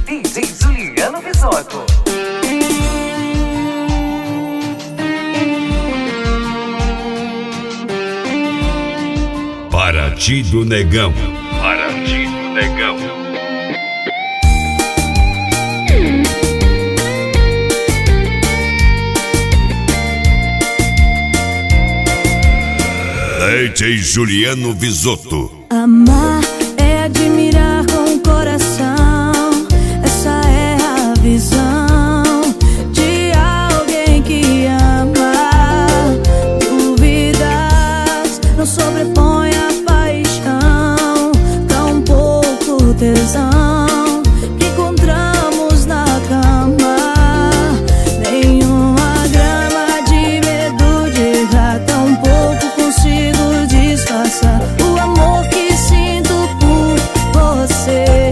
DJ Juliano Bisotto. Paraty do Negão. Paraty do Negão. DJ Juliano Bisotto. Amar é admirar com o coração. Essa é a visão de alguém que ama. Dúvidas não sobrepõe a paixão, tão pouco tesão que encontramos na cama. Nenhuma grama de medo de errar, tão pouco consigo disfarçar o amor que sinto por você.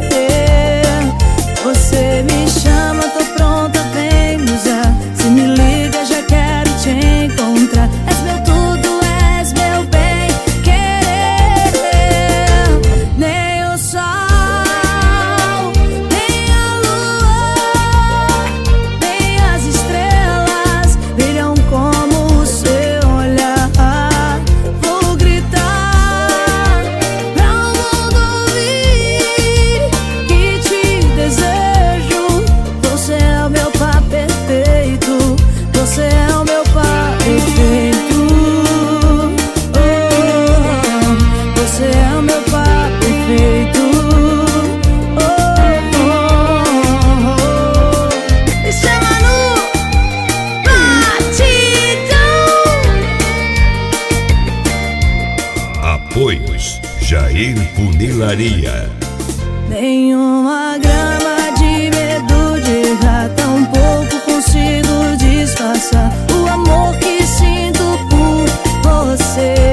Você me chama, tô pronta, vem me usar. Se me liga, já quero te encontrar. És meu tudo, és meu bem querer. Nem o sol, nem a lua, nem as estrelas brilham como o seu olhar. Vou gritar pra o mundo ouvir que te desejo. Você é o meu par perfeito. Você é o meu par perfeito. Oh, você é o meu par perfeito. Oh, oh, oh. Me chama no batidão. Apoios Jair Funilaria. Nenhuma grama de medo de errar, tão pouco consigo disfarçar o amor que sinto por você.